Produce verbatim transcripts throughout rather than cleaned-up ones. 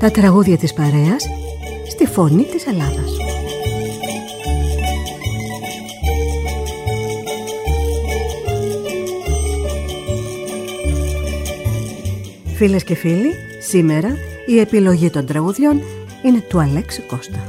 Τα τραγούδια της παρέας στη φωνή της Ελλάδας. Φίλες και φίλοι, σήμερα η επιλογή των τραγουδιών είναι του Αλέξη Κώστα.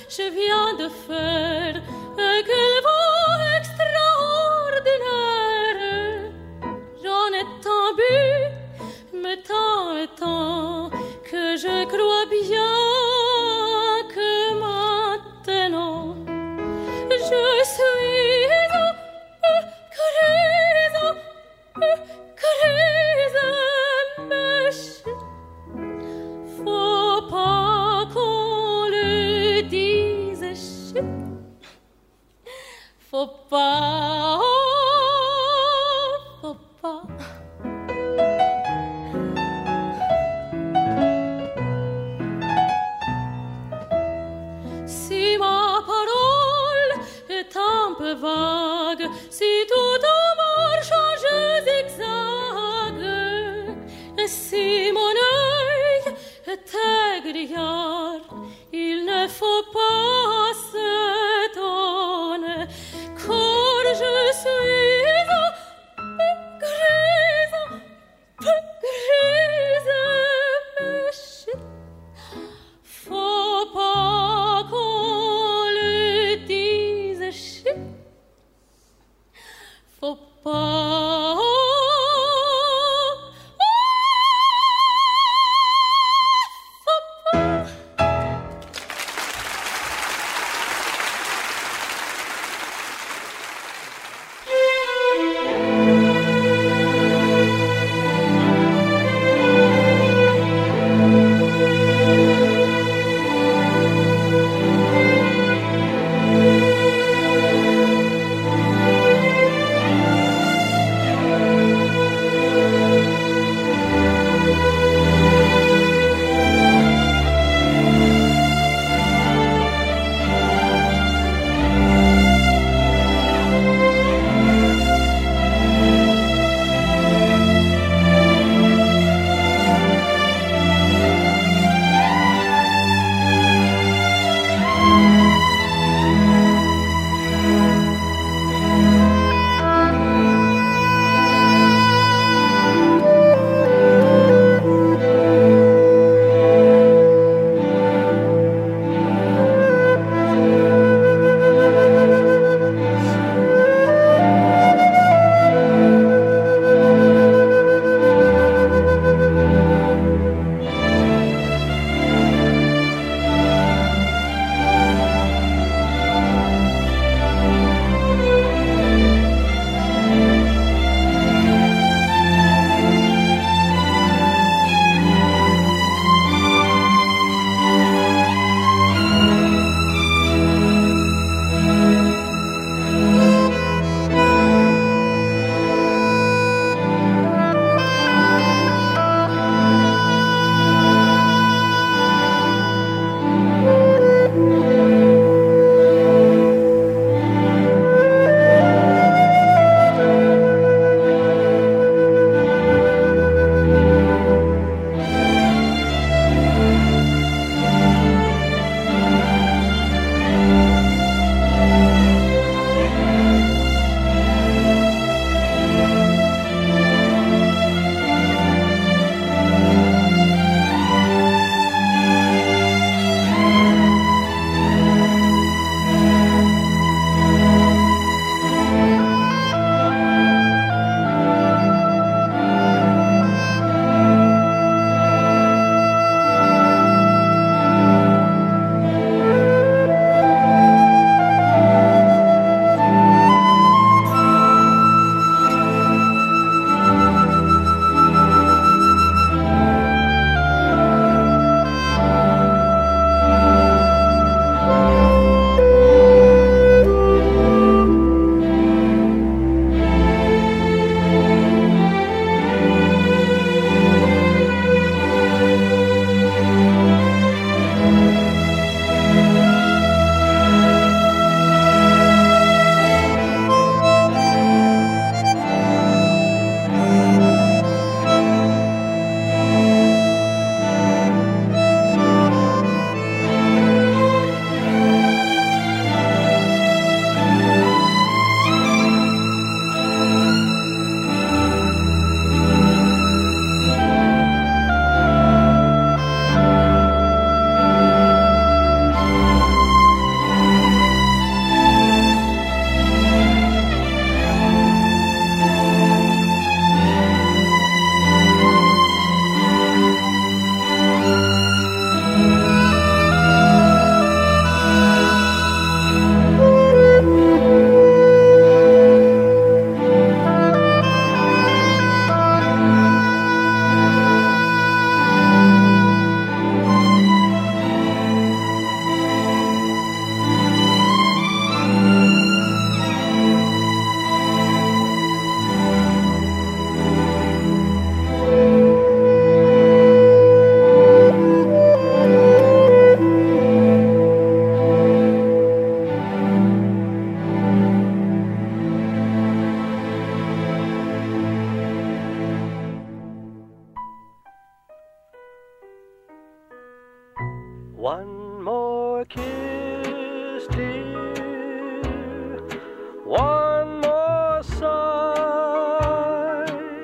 je viens de faire quel vent extraordinaire. J'en ai tant bu, mais tant et tant que je crois bien que maintenant je suis grise, grise, mèche. Faut pas qu'on le dise, chut. Faut pas, faut pas. Si ma parole est un peu vague, si tout en marche en jeu zigzag, et si mon œil est égrillard, il ne faut pas s'étonner, car je suis grise, grise, mèche. Faut pas qu'on le dise, chut. One more kiss, dear, one more sigh.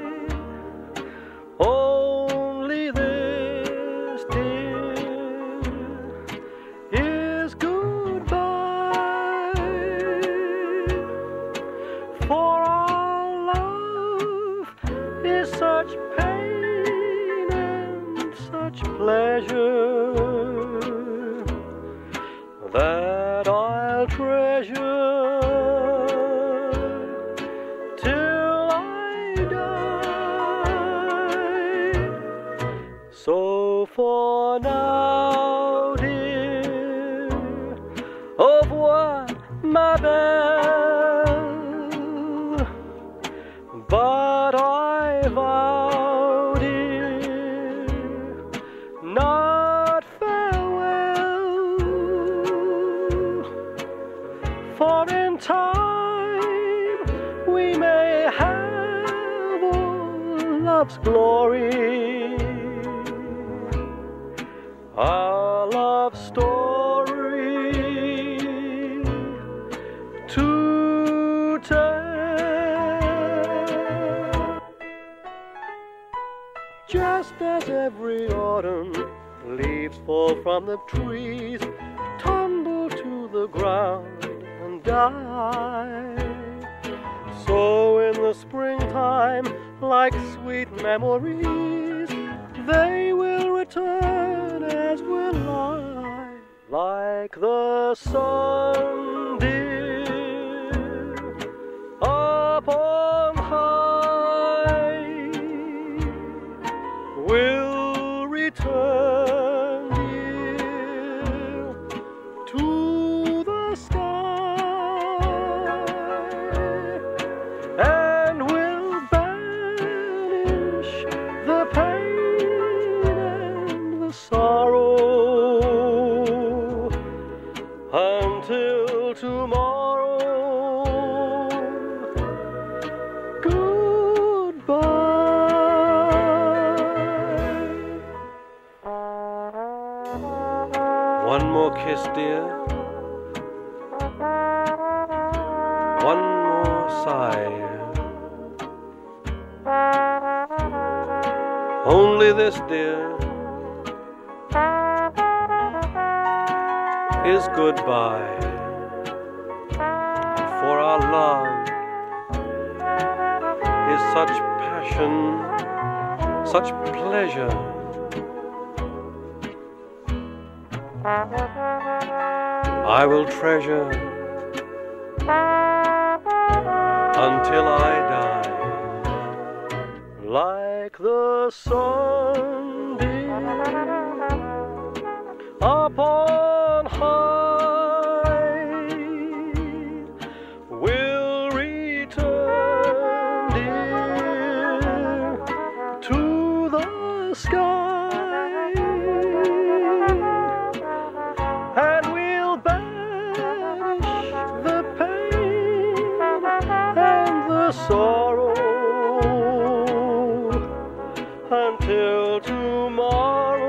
Only this, dear, is goodbye. For our love is such pain and such pleasure that I'll treasure till I die. So for now, dear, au revoir, ma belle. But I vow, dear, not farewell. For in time we may have all love's glory, our love story to tell. Just as every autumn leaves fall from the trees, tumble to the ground and die, so in the springtime, like sweet memories, they will return as will I, like the sun, dear, up on high, will return, dear, to the sky, and will banish the pain and the sorrow until tomorrow. Goodbye. One more kiss, dear. One more sigh. Only this, dear, is goodbye. For our love is such passion, such pleasure. I will treasure until I die, like the sun, dear, upon high, will return, dear, to the sky, and will banish the pain and the sorrow until tomorrow.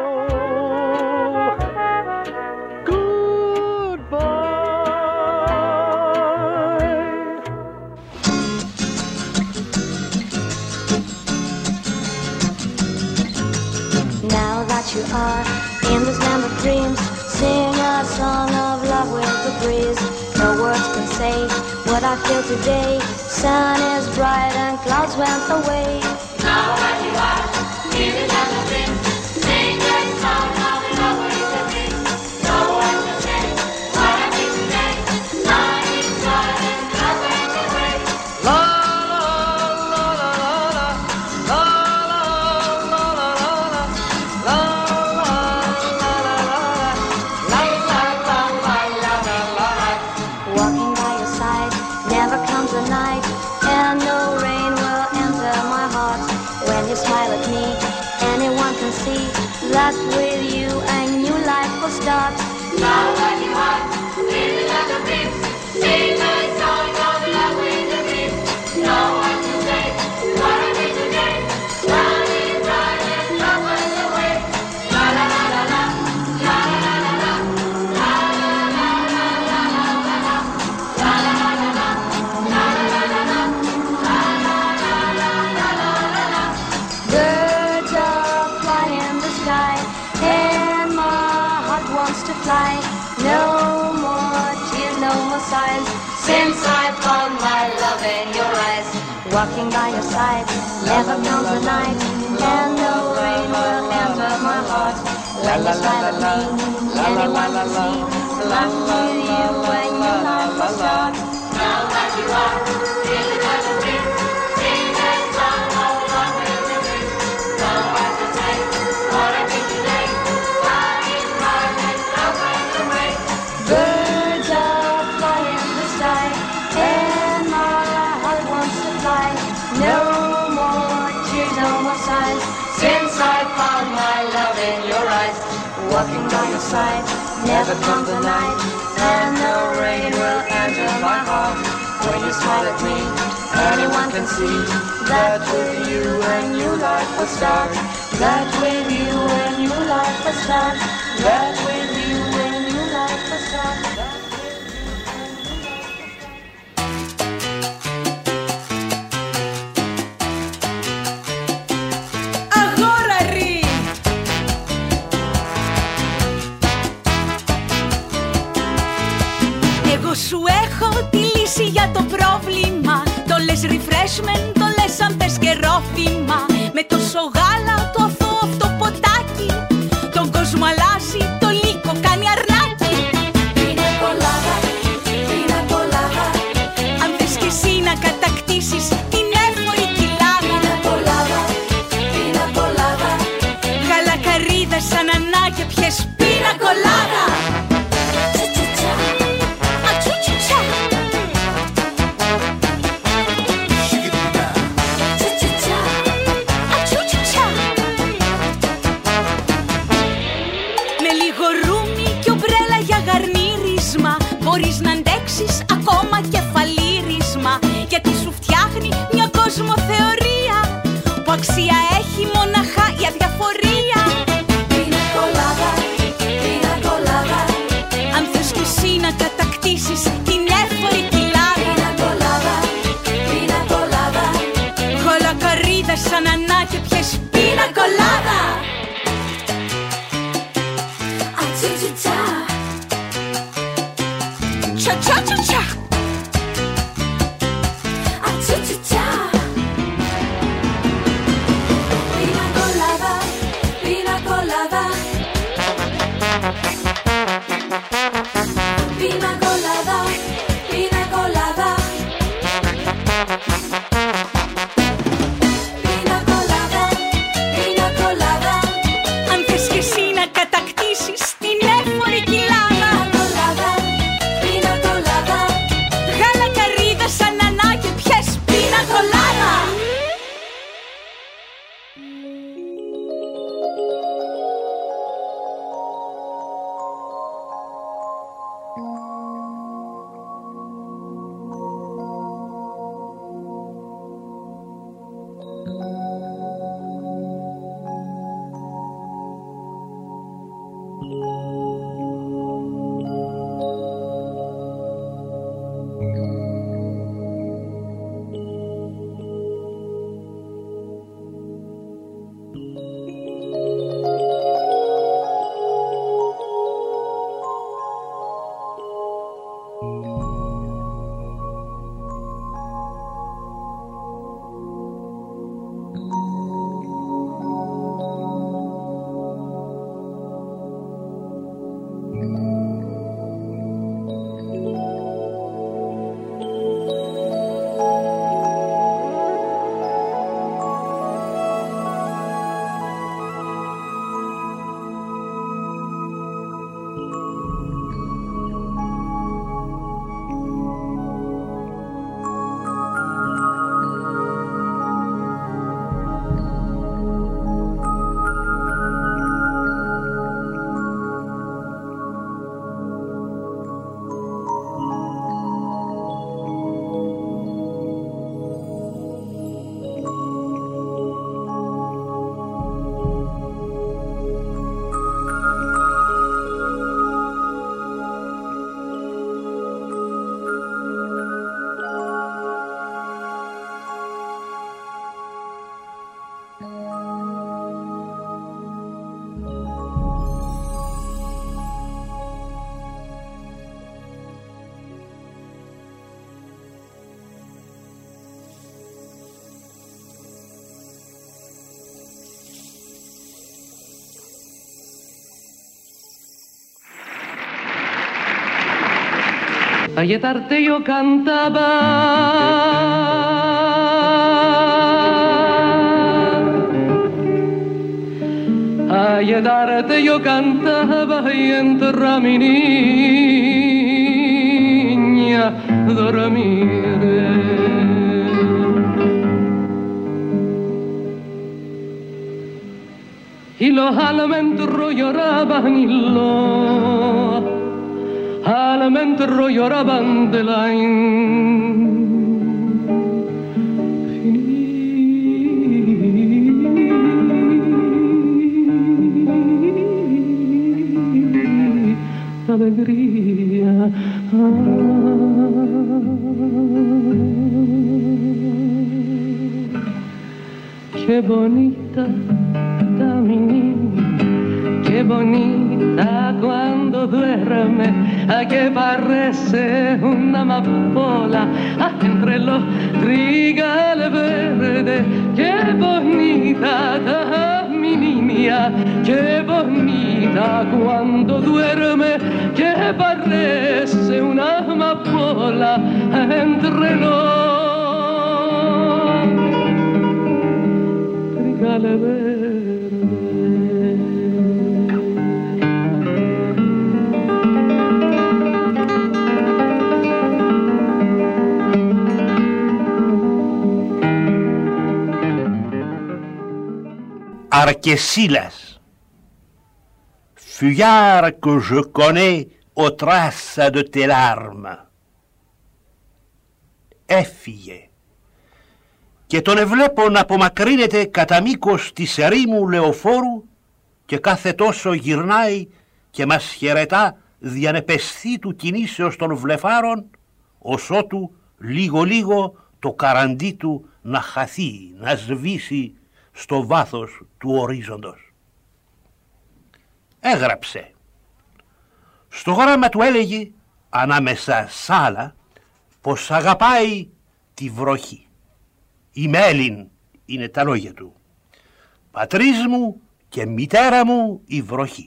You are in this land of dreams, sing a song of love with the breeze. No words can say what I feel today. Sun is bright and clouds went away. Now that you are in this land of dreams, sing a song of love with the breeze. No words can say what I feel today. Sun is bright and clouds went away. La that with you a new life will start. Now that you are in the land of dreams, sing a song of love with the breeze. No one can say what I did today. Sun is bright and love went away. La la la la la, la la la. to fly. No more tears, no more sighs, since I found my love in your eyes. Walking by your side, never comes the night, and no rain will enter my heart. When you smile at me, anyone can see I'm with you when your life will start. Now that you are feeling like a dream, sing that song of love with the dream. Don't hesitate, what I think today, flying hard and love went away. Birds are flying in the sky, and my heart wants to fly. No more tears, no more sighs, since I found my love in your eyes. Walking by your side, never comes the night, and no rain will enter my heart. When you smile at me, anyone can see that with you a new life will start. That with you a new life will start. That with you a new life will start. Σου έχω τη λύση για το πρόβλημα. Το λες refreshment, το λες αν θες καιρόφημα. Με τόσο γάλα το αθώο αυτό ποτάκι, τον κόσμο αλλάζει, το λύκο κάνει αρνάκι. Πίνα κολάδα, πίνα κολάδα, αν θες κι εσύ να κατακτήσεις την εύκολη κοιλάδα. Πίνα κολάδα, πίνα κολάδα, γαλακαρίδα σαν ανάγια πιες πίνα κολάδα. Cha aiutarte io cantava. Aiutarte io cantava entra mi niña dormire. Y los almendros lloraban y los almendros lloraban de la infinita alegría. Qué bonita mi niña, qué bonita cuando duerme, a que parece una amapola entre los trigales verdes. Qué bonita mi niña, qué bonita cuando duerme, que parece una amapola entre los trigales verdes. Arquesilas, fuyard que je connais aux traces de tes larmes. Έφυγε και τον εβλέπω να απομακρύνεται κατά μήκος της ερήμου λεωφόρου και κάθε τόσο γυρνάει και μας χαιρετά διανεπαισθή του κινήσεως των βλεφάρων, ως ότου λίγο-λίγο το καραντί του να χαθεί, να σβήσει στο βάθος του ορίζοντος. Έγραψε. Στο γράμμα του έλεγε, ανάμεσα σ' άλλα, πως αγαπάει τη βροχή. Η Μέλιν είναι τα λόγια του. Πατρίς μου και μητέρα μου η βροχή.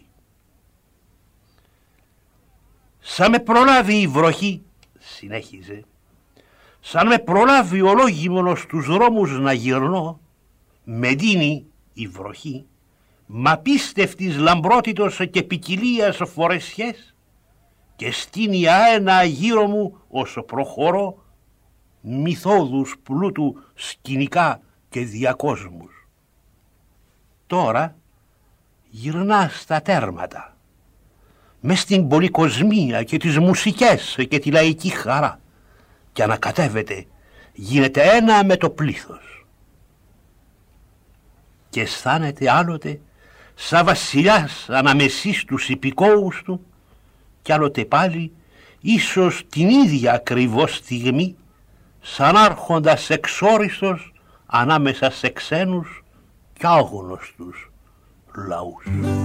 Σαν με προλάβει η βροχή, συνέχιζε, σαν με προλάβει ολόγυμνος στους δρόμους να γυρνώ, με δίνει η βροχή, μα πίστευτης λαμπρότητος και ποικιλίας φορεσιές και στείνει αένα γύρω μου όσο προχωρώ μυθόδους πλούτου σκηνικά και διακόσμους. Τώρα γυρνά στα τέρματα, μες στην πολυκοσμία και τις μουσικές και τη λαϊκή χαρά και ανακατεύεται, γίνεται ένα με το πλήθος. Και αισθάνεται άλλοτε σαν βασιλιάς αναμεσής τους υπηκόους του κι άλλοτε πάλι ίσως την ίδια ακριβώς στιγμή σαν άρχοντας εξόριστος ανάμεσα σε ξένους κι άγνωστους λαούς.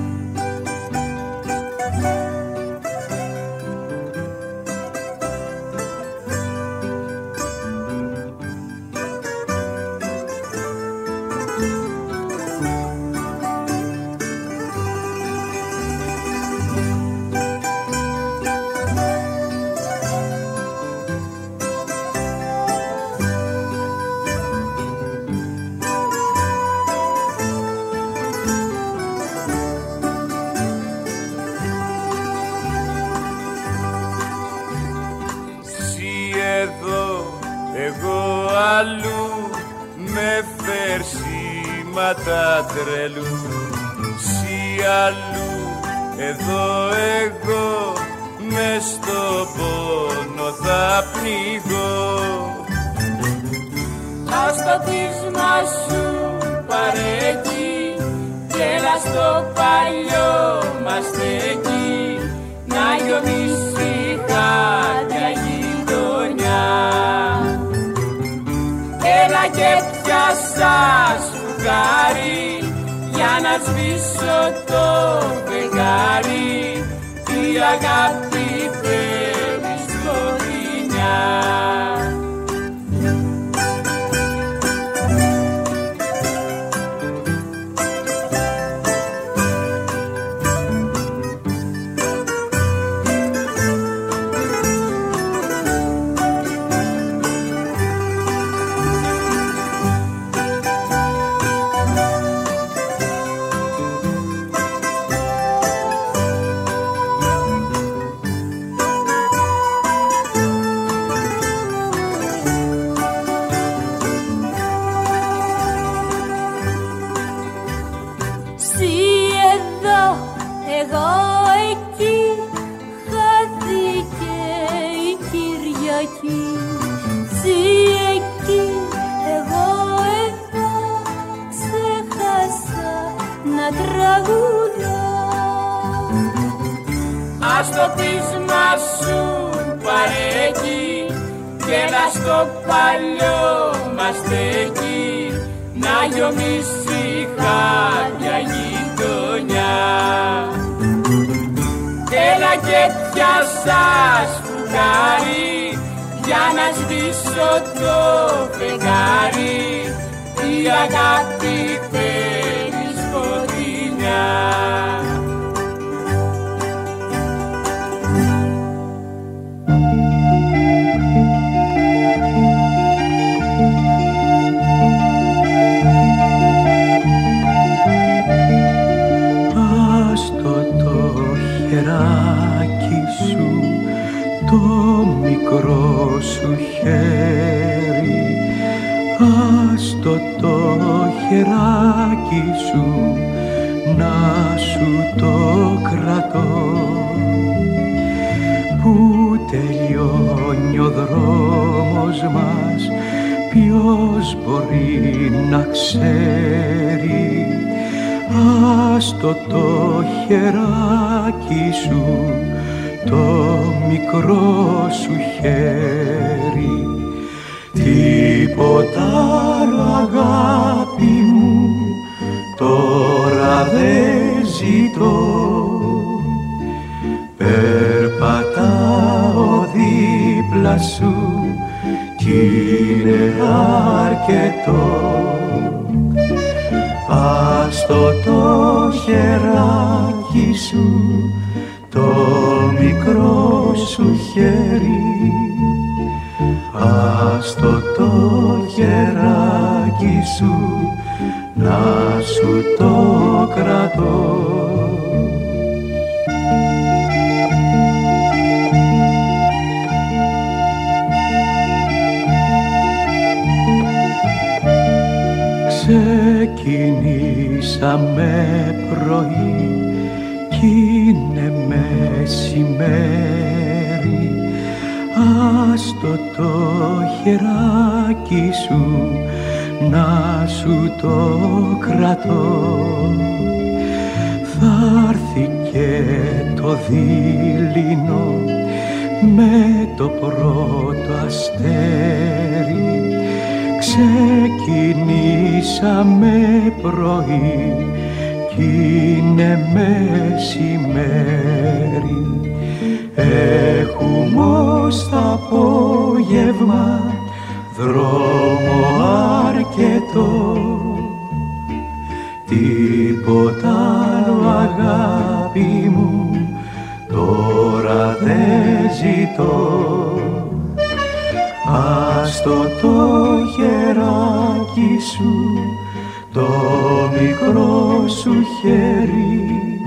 Τα τρελού, σι αλλού, εδώ εγώ μες στο πόνο θα πνιγώ. Ας το πείσμα σου παρέκει και έλα στο παλιό μας στέκει να γιομίσει χάτια γειτονιά. Έλα και πιάσα για να σβήσω το φεγγάρι, η αγάπη φέρει σκοτεινιά. χεράκι. Ζει εκεί, εγώ εδώ ξέχασα να τραγουδώ. Ας το πείσμα σου παρέκει και να στο παλιό μας στέκει να γιομίσει χάδια γειτονιά. Έλα και πιάσα σφουγγάρι για να σβήσω το φεγγάρι, η αγάπη θέλει σκοτεινιά. Μικρό σου χέρι, άστο το χεράκι σου, να σου το κρατώ. Πού τελειώνει ο δρόμος μας, ποιος μπορεί να ξέρει. Άστο το χεράκι σου, το μικρό σου χέρι, τίποτα άλλο αγάπη μου τώρα δεν ζητώ. Περπατάω δίπλα σου κι είναι αρκετό. Άστο το χεράκι σου, το μικρό σου χέρι, άστο το χεράκι σου, να σου το κρατώ. Ξεκινήσαμε πρωί κι είναι μεσημέρι, άστο το χεράκι σου, να σου το κρατώ. Θa'ρθεί και το δειλινό με το πρώτο αστέρι, ξεκινήσαμε πρωί κι είναι μεσημέρι. Έχουμε ως τ' απόγευμα δρόμο αρκετό, τίποτα άλλο αγάπη μου τώρα δεν ζητώ. Άστο το χεράκι σου, το μικρό σου χέρι,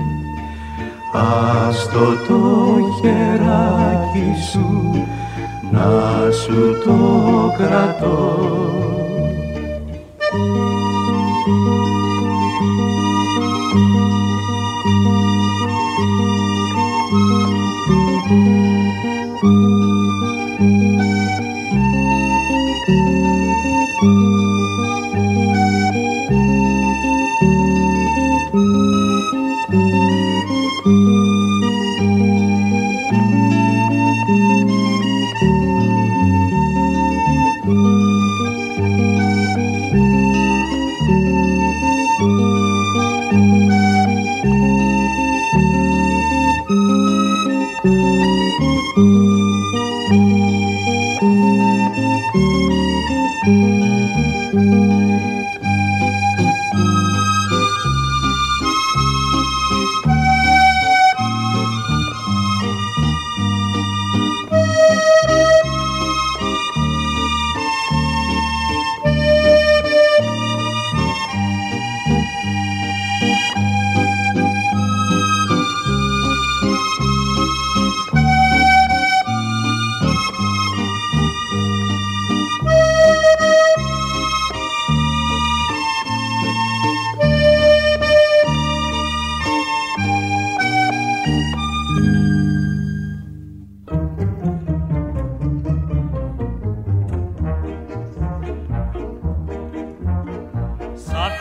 άστο το χεράκι σου, να σου το κρατώ.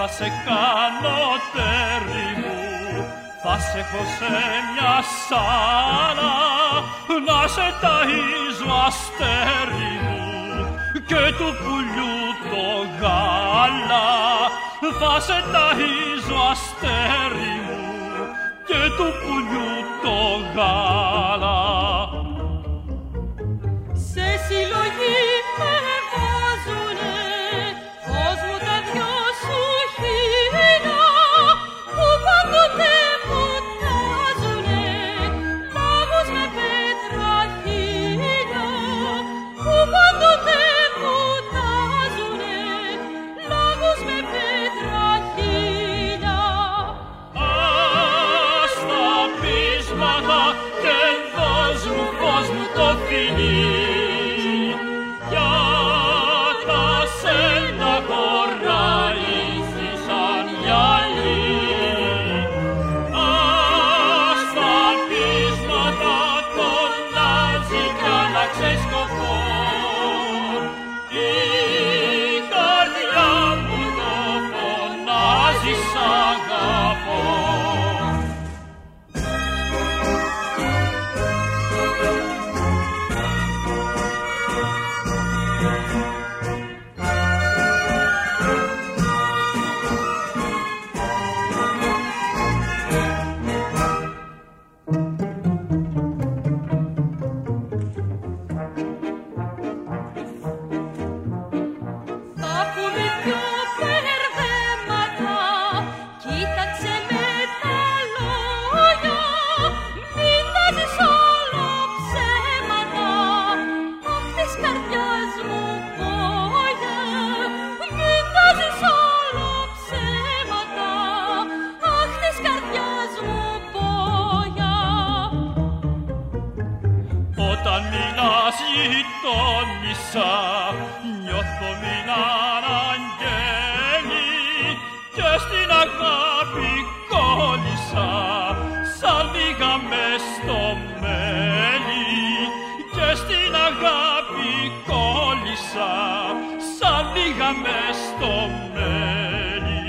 θα σε κάνω τέρι μου, θα σε έχω σε μια σάλα, να σε ταΐζω αστέρι μου και του πουλιού το γάλα. Θα σε ταΐζω αστέρι μου και του πουλιού το γάλα. Σε συλλογή με βάζουνε, φως μου τα δυο σου χείλια, που πάντοτε μου τάζουνε, λάγους με πέτρα χείλια, που πάντοτε μου τάζουνε, λάγους με πέτρα χείλια. Ας τα πείσματα και δώσ' μου, φως μου το φιλί, για τα σένα χωράει σαν γυαλί. Ας τα πείσματα τον Νάζι κι άλλαξε σκοπό, η καρδιά μου το φωνάζει σ' αγαπώ. Θα πούμε πιο μπερδέματα, κοίταξε με τα λόγια, μην τάζεις όλο ψέματα, αχ της καρδιάς μου πόγια, μην τάζεις όλο ψέματα, αχ της καρδιάς μου πόγια. Όταν μιλάς γειτόνισσα, νιώθω μην αναγγέλει και στην αγάπη κόλλησα σαν λίγα μες στο μέλι, και στην αγάπη κόλλησα σαν λίγα μες στο μέλι.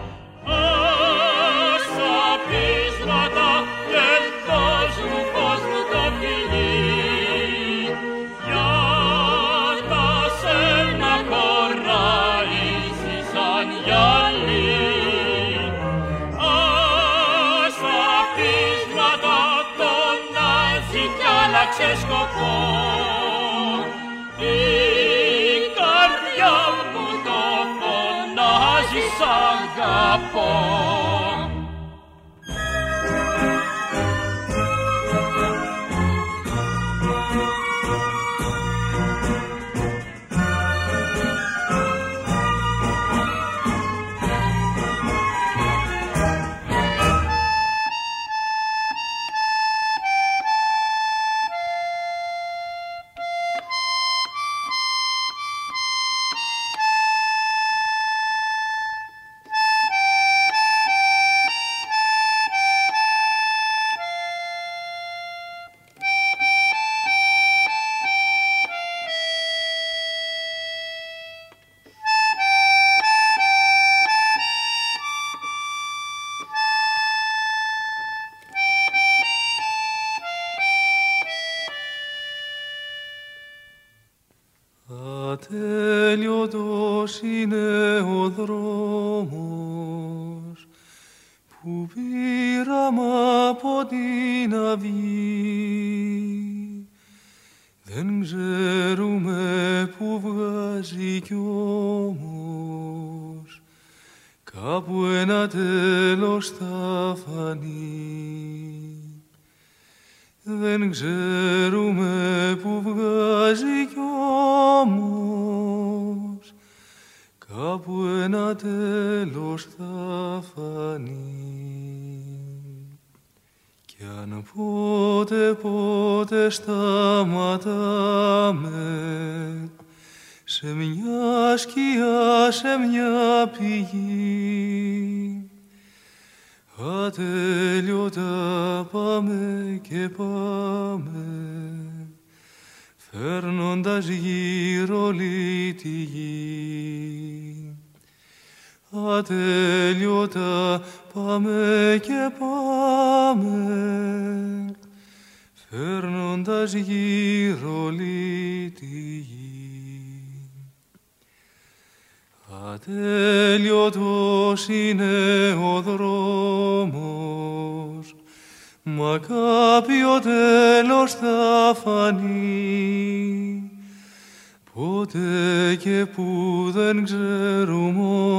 Ας τα πείσματα και δώσ' μου, φως μου το φιλί, για τα σένα χωράει σαν γυαλί. Ας τα πείσματα τον Νάζι κι άλλαξε σκοπό, η καρδιά μου το φωνάζει σ' αγαπώ. Ατέλειωτος είναι ο δρόμος που πήραμε από την αυγή. Δεν ξέρουμε που βγάζει κι όμως κάπου ένα τέλος θα φανεί. Δεν ξέρουμε που βγάζει κι όμως κάπου ένα τέλος θα φανεί. Κι αν πότε πότε σταματάμε σε μια σκιά, σε μια πηγή, ατέλειωτα πάμε και πάμε, φέρνοντας γύρω όλη τη γη. ατέλειωτα πάμε και πάμε, φέρνοντας γύρω τη γη. Ατέλειωτος είναι ο δρόμος, μα κάποιο τέλος θα φανεί. Πότε και που δεν ξέρουμε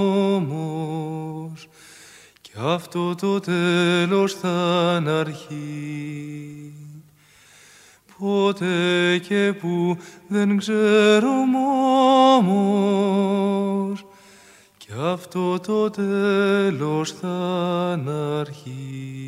όμως, κι αυτό το τέλος θα ν' αρχή. Πότε και που δεν ξέρουμε όμως, κι αυτό το τέλος θα ν' αρχή.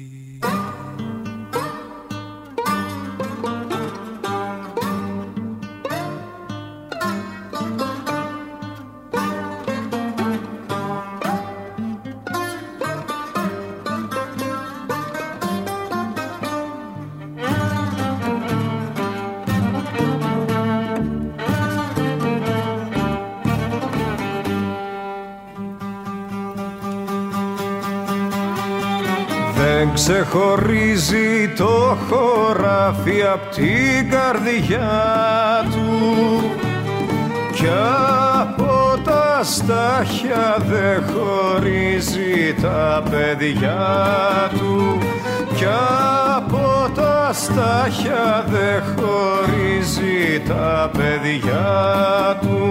Δεν ξεχωρίζει το χωράφι απ' την καρδιά του, κι από τα στάχια δεν χωρίζει τα παιδιά του, κι από τα στάχια δεν χωρίζει τα παιδιά του.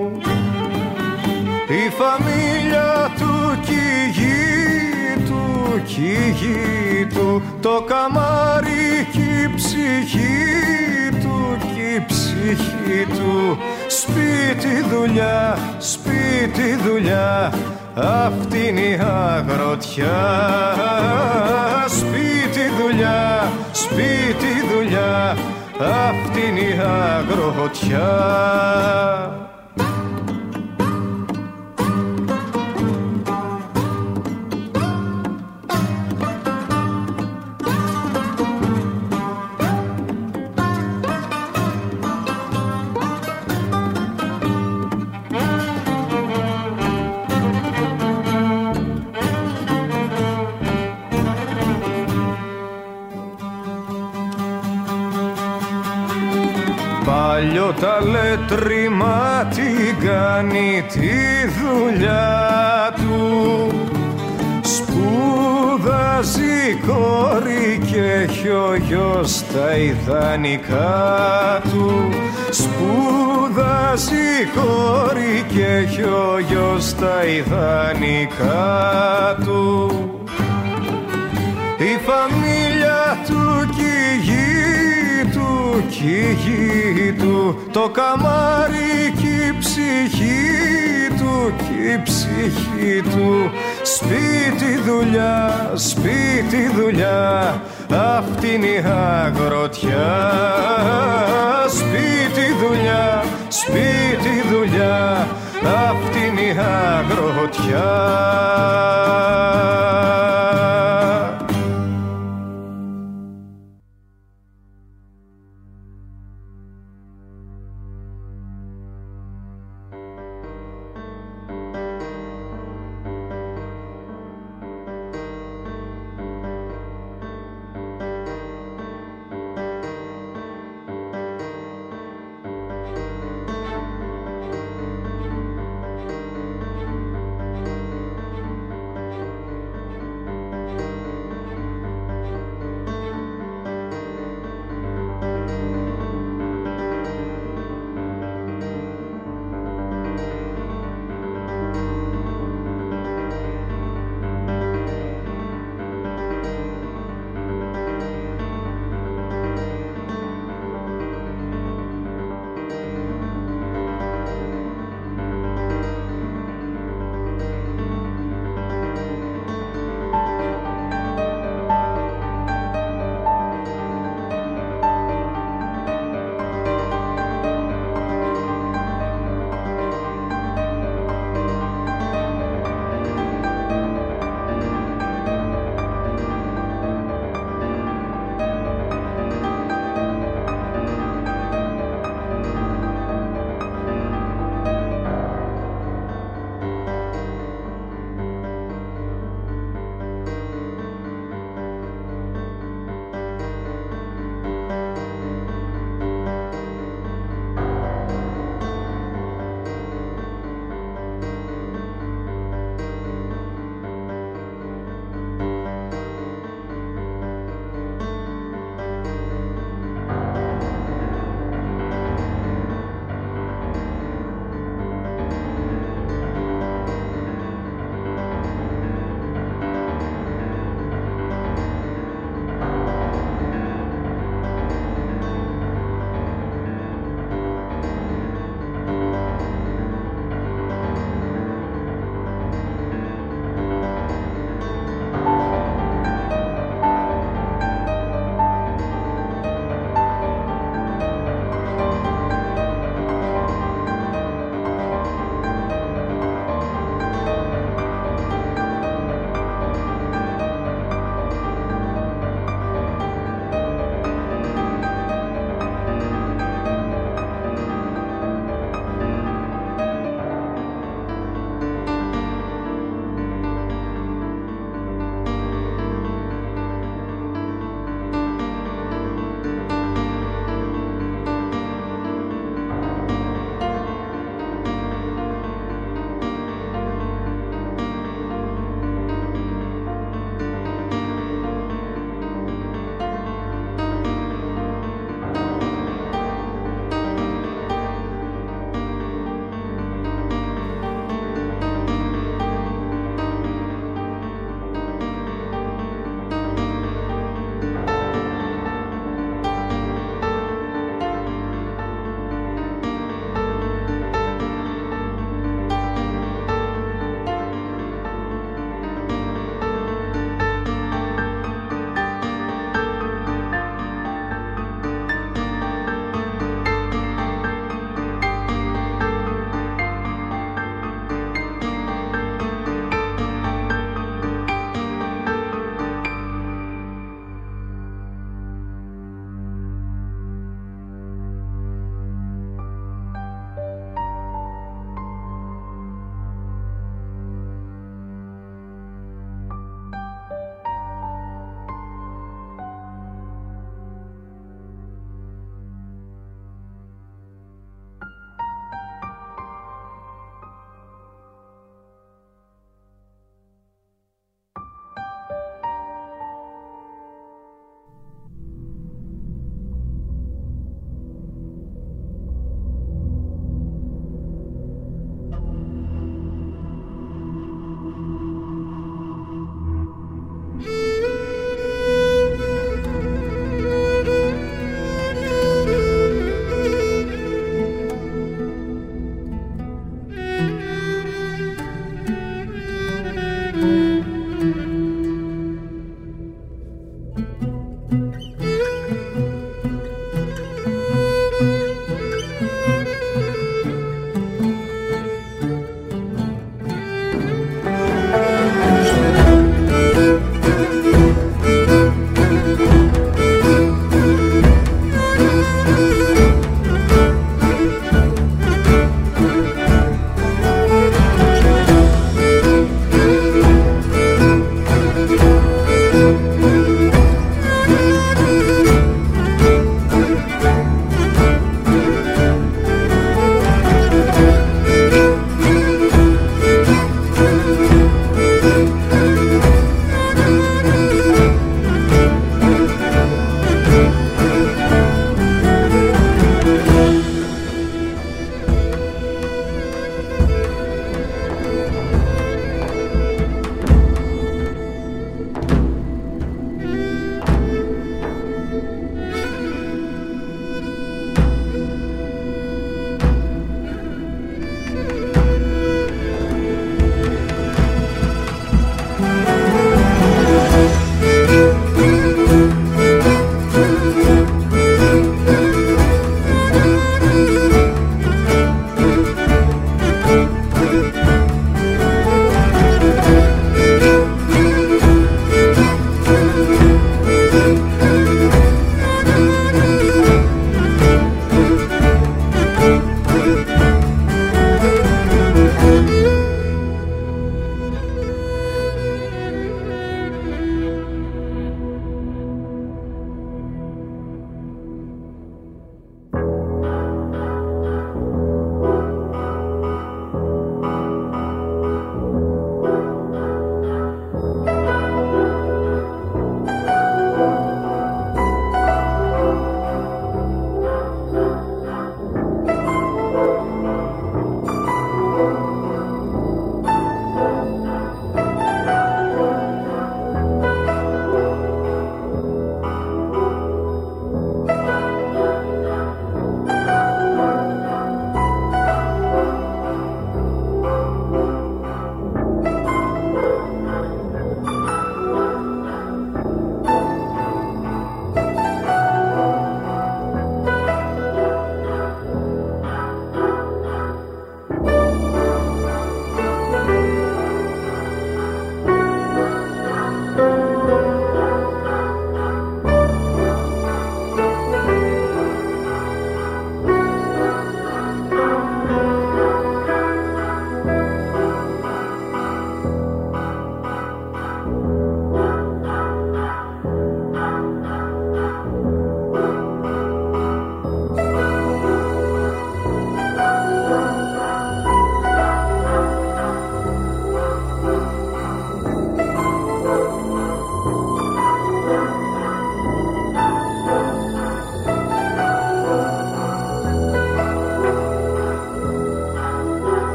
Η φαμίλια του κι η γη του κι η γη του, το καμάρι κι η ψυχή του κι η ψυχή του. Σπίτι δουλειά, σπίτι δουλειά, αυτή είναι η αγροτιά. Σπίτι δουλειά, σπίτι δουλειά, αυτή είναι η αγροτιά. Παλιότα λέτρημα την κάνει τη δουλειά του, σπουδάζει κόρη και έχει ο γιος τα ιδανικά του. Σπουδάζει κόρη και έχει ο γιος τα ιδανικά του. Η φαμίλια του κι η γη του κι η γη του, το καμάρι κι η ψυχή του κι η ψυχή του. Σπίτι δουλειά, σπίτι δουλειά, αυτή είναι η αγροτιά. Σπίτι δουλειά, σπίτι δουλειά, αυτή είναι η αγροτιά.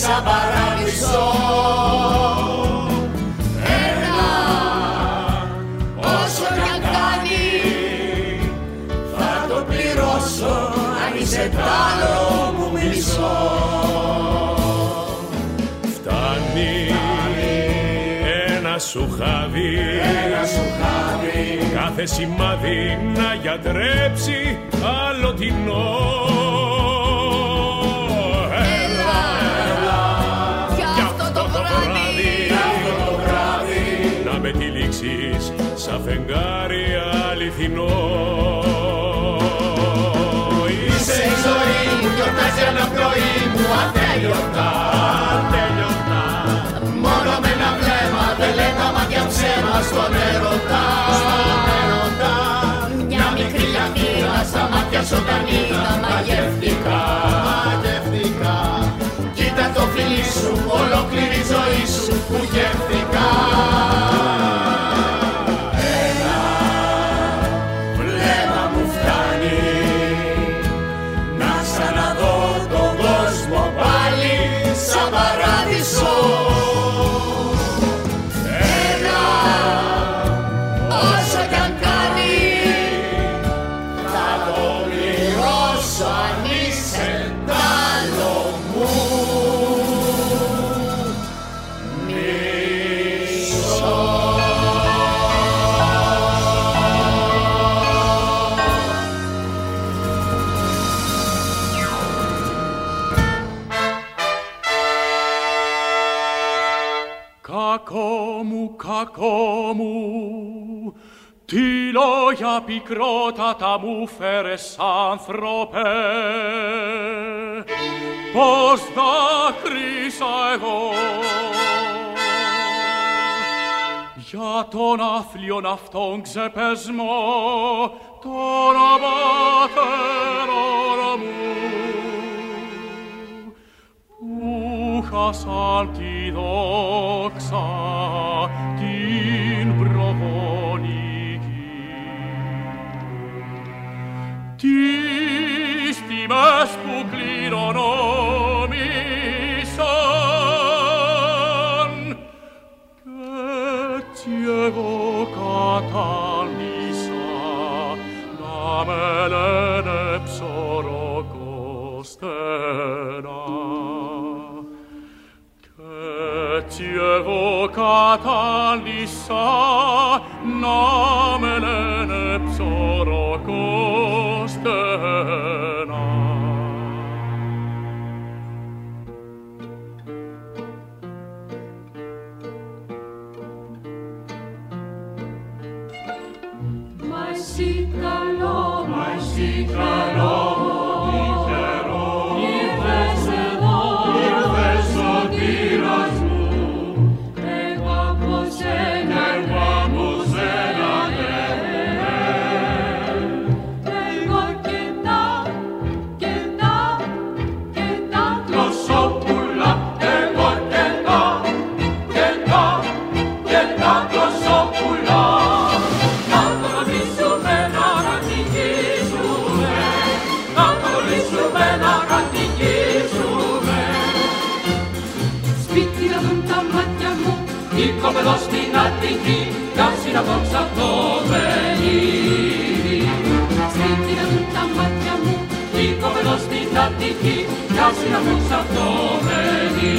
σαν παράδεισο. Ένα, όσο κι αν κάνει, θα το πληρώσω αν είσαι τ' άλλο μου μισό. Φτάνει ένα σου χάδι, ένα σου χάδι, κάθε σημάδι να γιατρέψει αλλοτινό. Έλα, έλα, κι αυτό το βράδυ, αυτό το βράδυ, να με τυλίξεις σαν φεγγάρι αληθινό. Είσαι η ζωή μου, γιορτάζει ένα πρωί μου ατέλειωτα, ατέλειωτα. Μόνο με ένα βλέμμα δεν λέει τα μάτια ψέμα στον έρωτα, στον έρωτα. Μια μικρή λαχτήρα στα μάτια σου όταν είδα μαγευτικά, μαγευτικά. Κοίτα το φιλί σου, ολόκληρη ζωή σου που γεύτηκα. Ένα βλέμμα μου φτάνει να ξαναδώ τον κόσμο πάλι σαν παράδεισο. Ένα, όσο κι αν κάνει, θα το πληρώσω αν είσαι τ' άλλο μου μισό. Κακό μου, κακό μου, τι λόγια πικρότατα μου φέρες άνθρωπε, πως δάκρυσα εγώ για τον άθλιον αυτόν ξεπεσμό των πατέρων μου που χάσαν τη δόξα την προγονική, τις τιμές που κληρονόμησαν κι έτσι εγώ κατάλησα να με λένε ψωροκοστένα. Έτσι εγώ κατάλησα να με λένε ψωροκοστένα. Μα εσύ καλό, μα εσύ καλό, τυχερό, ήρθες εδώ, ήρθες σωτήρας μου. Εγώ από σένα, εγώ από σένα, εγώ κενά, κενά, κενά γλωσσόπουλα, εγώ κενά, κενά, κενά γλωσσόπουλα. Να το ρωτήσουμε, να κατοικήσουμε, να το ρωτήσουμε, να κατοικήσουμε. Σπίτι να δουν τα μάτια μου, οικοπεδό στην Αττική, κάψει να πω ξαφτωμένη. Σπίτι να δουν τα μάτια μου, οικοπεδό στην Αττική, κάψει να πω ξαφτωμένη.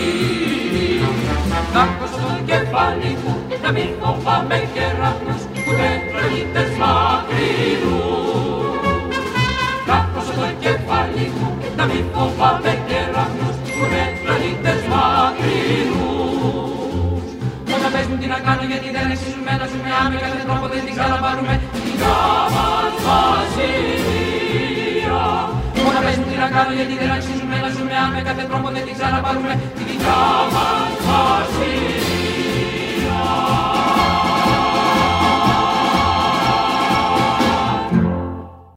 Κάκω στο κεφάλι μου, να μην φοβάμαι κεραυνούς, ούτε πλανήτες μακρινούς. Κάκω στο κεφάλι μου, να μην φοβάμαι κεραυνούς, ούτε πλανήτες μακρινούς. Όταν πες μου τι να κάνω γιατί δεν εξίσουμε να ζούμε, αν με κάθε τρόπο δεν την ξαναπάρουμε την δικιά μας βασιλεία. Όταν πες μου τι να κάνω γιατί δεν αξίζουμε να ζούμε, αν με κάθε τρόπο δεν την ξαναπάρουμε την δικιά μας βασιλεία.